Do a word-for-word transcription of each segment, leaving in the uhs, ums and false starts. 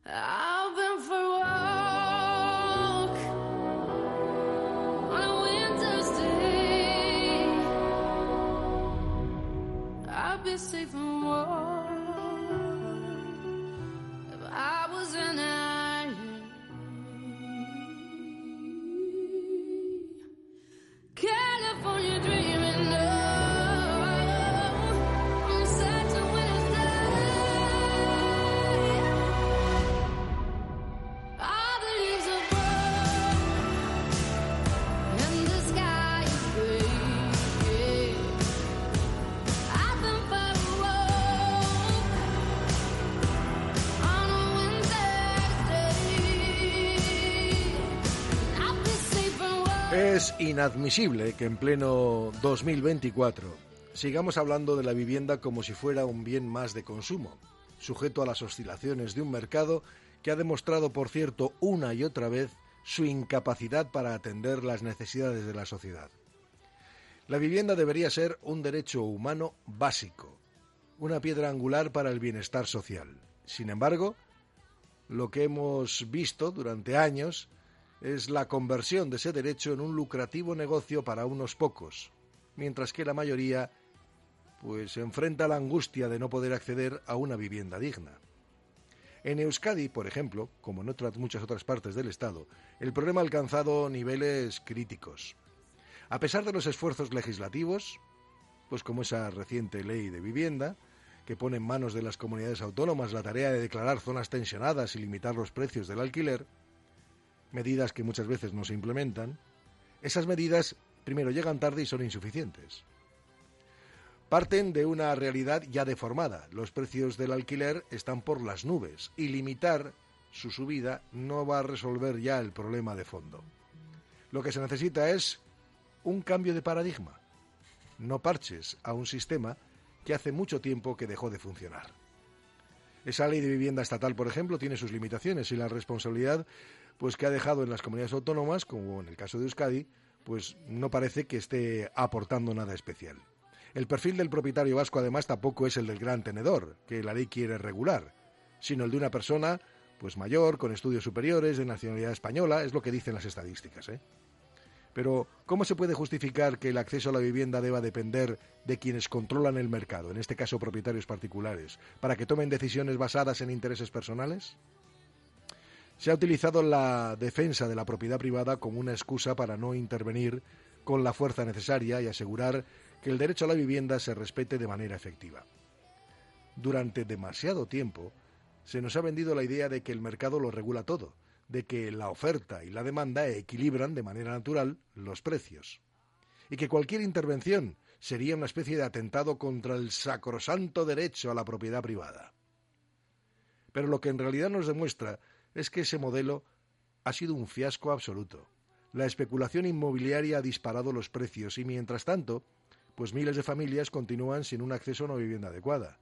I've been for a walk on a winter's day. I'd be safe and warm if I was an island. California dreaming of Es inadmisible que en pleno dos mil veinticuatro sigamos hablando de la vivienda como si fuera un bien más de consumo, sujeto a las oscilaciones de un mercado que ha demostrado, por cierto, una y otra vez su incapacidad para atender las necesidades de la sociedad. La vivienda debería ser un derecho humano básico, una piedra angular para el bienestar social. Sin embargo, lo que hemos visto durante años es la conversión de ese derecho en un lucrativo negocio para unos pocos, mientras que la mayoría pues enfrenta la angustia de no poder acceder a una vivienda digna. En Euskadi, por ejemplo, como en otras, muchas otras partes del Estado, el problema ha alcanzado niveles críticos. A pesar de los esfuerzos legislativos, pues como esa reciente ley de vivienda, que pone en manos de las comunidades autónomas la tarea de declarar zonas tensionadas y limitar los precios del alquiler, medidas que muchas veces no se implementan, esas medidas primero llegan tarde y son insuficientes. Parten de una realidad ya deformada. Los precios del alquiler están por las nubes y limitar su subida no va a resolver ya el problema de fondo. Lo que se necesita es un cambio de paradigma, no parches a un sistema que hace mucho tiempo que dejó de funcionar. Esa ley de vivienda estatal, por ejemplo, tiene sus limitaciones y la responsabilidad pues que ha dejado en las comunidades autónomas, como en el caso de Euskadi, pues no parece que esté aportando nada especial. El perfil del propietario vasco, además, tampoco es el del gran tenedor, que la ley quiere regular, sino el de una persona pues mayor, con estudios superiores, de nacionalidad española, es lo que dicen las estadísticas, ¿eh? Pero, ¿cómo se puede justificar que el acceso a la vivienda deba depender de quienes controlan el mercado, en este caso propietarios particulares, para que tomen decisiones basadas en intereses personales? Se ha utilizado la defensa de la propiedad privada como una excusa para no intervenir con la fuerza necesaria y asegurar que el derecho a la vivienda se respete de manera efectiva. Durante demasiado tiempo se nos ha vendido la idea de que el mercado lo regula todo, de que la oferta y la demanda equilibran de manera natural los precios, y que cualquier intervención sería una especie de atentado contra el sacrosanto derecho a la propiedad privada. Pero lo que en realidad nos demuestra es que ese modelo ha sido un fiasco absoluto. La especulación inmobiliaria ha disparado los precios y, mientras tanto, pues miles de familias continúan sin un acceso a una vivienda adecuada.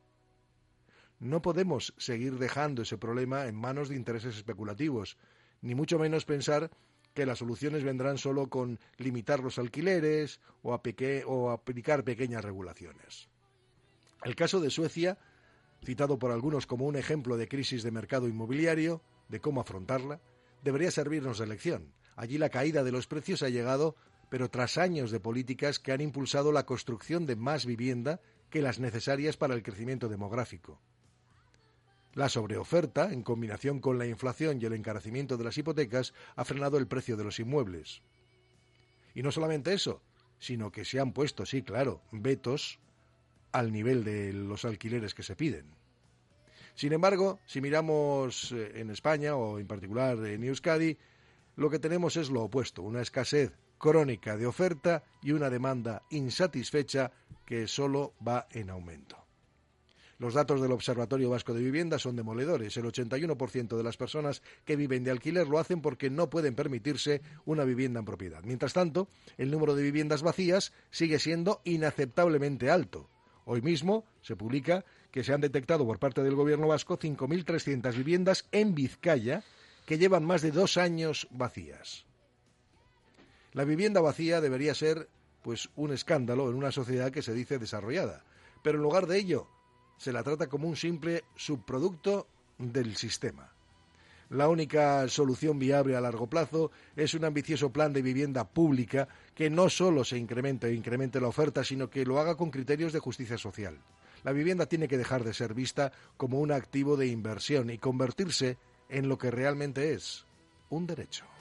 No podemos seguir dejando ese problema en manos de intereses especulativos, ni mucho menos pensar que las soluciones vendrán solo con limitar los alquileres o, a peque- o aplicar pequeñas regulaciones. El caso de Suecia, citado por algunos como un ejemplo de crisis de mercado inmobiliario, de cómo afrontarla, debería servirnos de lección. Allí la caída de los precios ha llegado, pero tras años de políticas que han impulsado la construcción de más vivienda que las necesarias para el crecimiento demográfico. La sobreoferta, en combinación con la inflación y el encarecimiento de las hipotecas, ha frenado el precio de los inmuebles. Y no solamente eso, sino que se han puesto, sí, claro, vetos al nivel de los alquileres que se piden. Sin embargo, si miramos en España, o en particular en Euskadi, lo que tenemos es lo opuesto, una escasez crónica de oferta y una demanda insatisfecha que solo va en aumento. Los datos del Observatorio Vasco de Vivienda son demoledores. El ochenta y uno por ciento de las personas que viven de alquiler lo hacen porque no pueden permitirse una vivienda en propiedad. Mientras tanto, el número de viviendas vacías sigue siendo inaceptablemente alto. Hoy mismo se publica que se han detectado por parte del Gobierno vasco cinco mil trescientas viviendas en Vizcaya que llevan más de dos años vacías. La vivienda vacía debería ser, pues, un escándalo en una sociedad que se dice desarrollada, pero en lugar de ello se la trata como un simple subproducto del sistema. La única solución viable a largo plazo es un ambicioso plan de vivienda pública que no solo se incremente o incremente la oferta, sino que lo haga con criterios de justicia social. La vivienda tiene que dejar de ser vista como un activo de inversión y convertirse en lo que realmente es, un derecho.